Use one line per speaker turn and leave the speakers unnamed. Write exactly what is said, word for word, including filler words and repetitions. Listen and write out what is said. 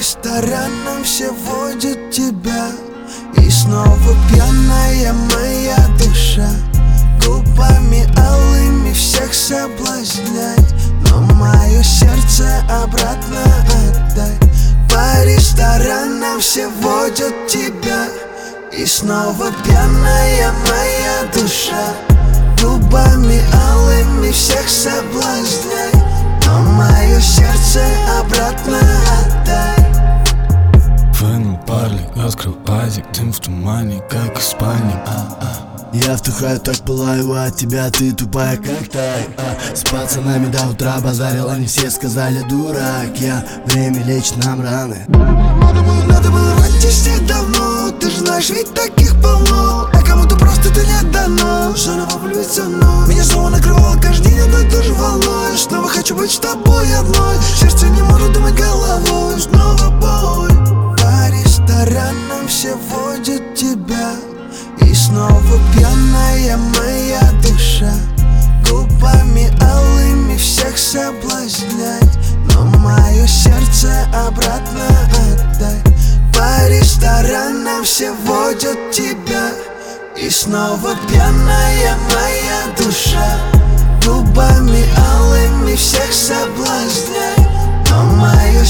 ресторанам все водят тебя, и снова пьяная моя душа. Губами алыми всех соблазняй, но мое сердце обратно отдай. По ресторанам все водят тебя, и снова пьяная моя душа. Губами алыми всех соблазняй, но мое сердце обратно отдай.
Фэн парли, открывайте дым в тумане, как из спальни.
Я вдыхаю, так пылаю от тебя, ты тупая как тай. а. С пацанами до утра базарил, они все сказали дурак. Я, время лечит нам раны.
Надо было, надо было врать тебе давно, ты же знаешь, ведь таких полно. А кому-то просто это не дано, заново влюбиться вновь. Меня снова накрывало каждый день одной и той же волной. Снова хочу быть с тобой одной, сердце не может думать головой. Снова бой. По ресторанам все водят тебя, и снова пьяная моя душа. Губами алыми всех соблазняй, но мое сердце обратно отдай. По ресторанам все водят тебя, и снова пьяная моя душа. Губами алыми всех соблазняй, но мое